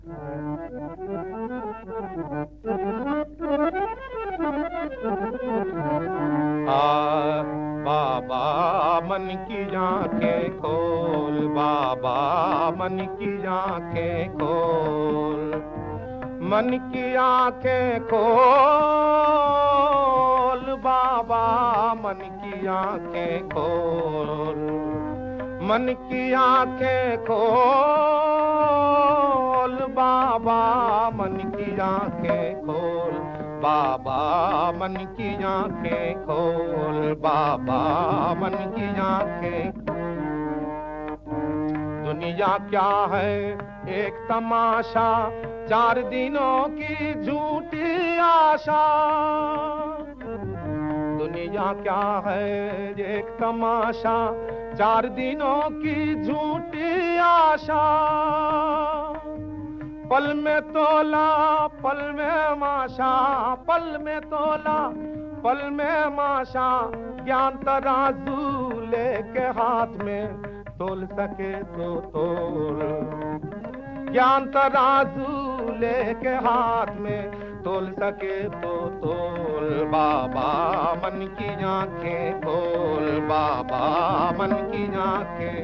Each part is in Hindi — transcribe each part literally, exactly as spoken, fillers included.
आ बाबा मन की आंखें खोल, बाबा मन की आंखें खोल, मन की आंखें खोल, बाबा मन की आंखें खोल, मन की आंखें खोल, बाबा मन की आंखें खोल, बाबा मन की आंखें खोल, बाबा मन की आंखें। दुनिया क्या है एक तमाशा, चार दिनों की झूठी आशा। दुनिया क्या है एक तमाशा, चार दिनों की झूठी आशा। पल में तोला पल में माशा, पल में तोला पल में माशा, ज्ञान तराजू लेके हाथ में तोल सके तो तोल, ज्ञान तराजू लेके हाथ में तोल सके तो तोल, बाबा मन की आंखें खोल, बाबा मन की आंखें।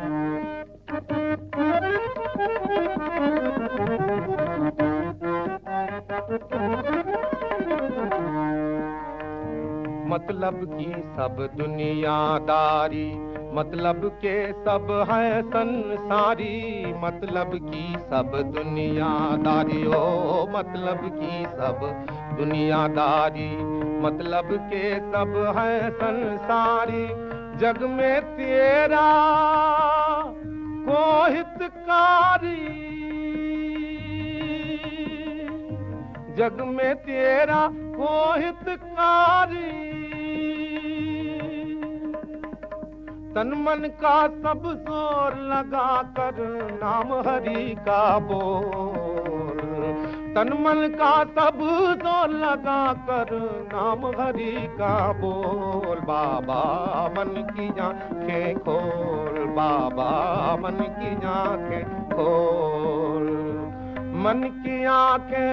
मतलब की सब दुनियादारी, मतलब के सब है संसारी, मतलब की सब दुनियादारी, ओ मतलब की सब दुनियादारी, मतलब के सब है संसारी। जग में तेरा को हितकारी, जग में तेरा को हितकारी, तन मन का सब जोर लगा कर नाम हरि का बोल, तन मन का सब जोर लगा कर नाम हरि का बोल, बाबा मन की आंखें खोल, बाबा मन की आंखें खोल, मन की आंखें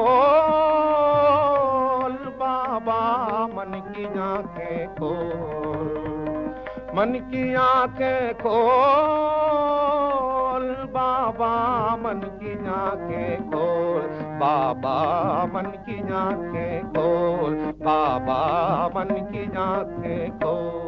खोल, बाबा मन की आंखें खोल, मन की आंखें खोल, बाबा मन की आंखें खोल, बाबा मन की आंखें खोल, बाबा मन की आंखें खोल।